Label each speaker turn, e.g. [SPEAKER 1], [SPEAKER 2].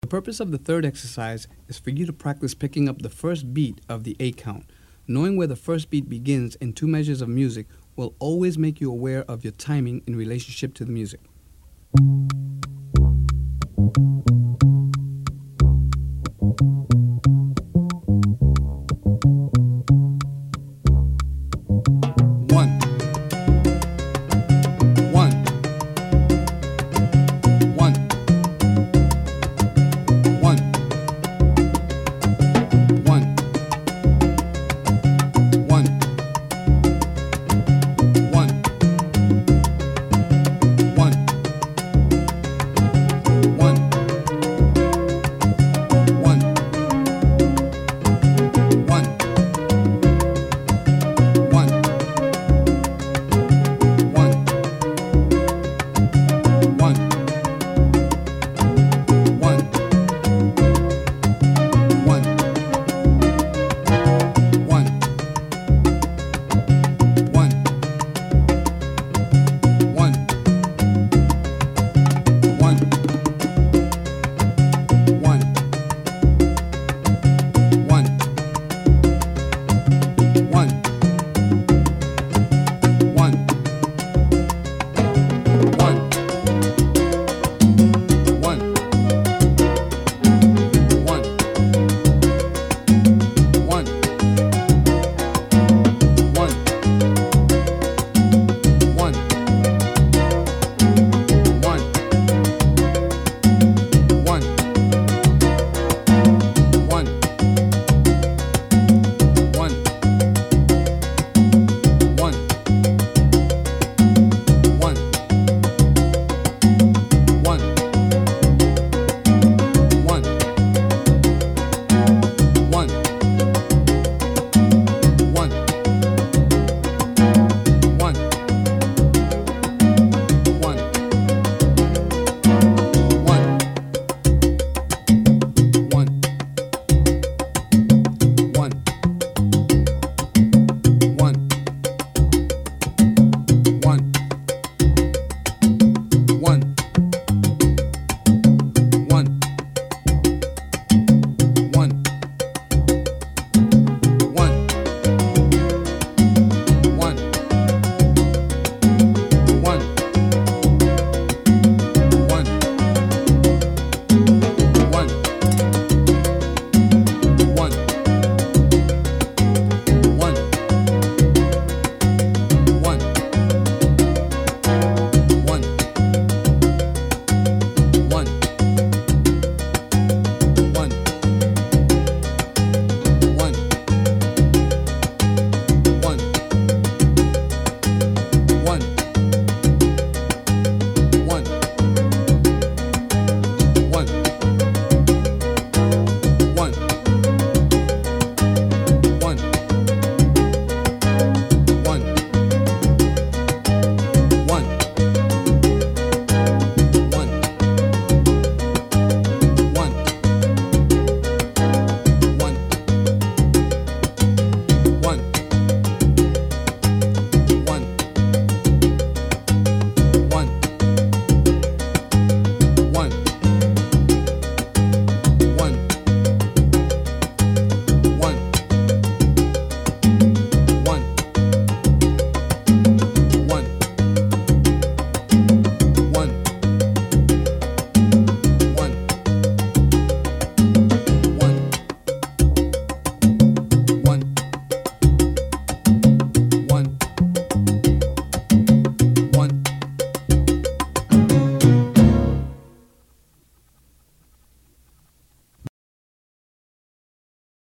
[SPEAKER 1] The purpose of the third exercise is for you to practice picking up the first beat of the 8 count. Knowing where the first beat begins in two measures of music will always make you aware of your timing in relationship to the music.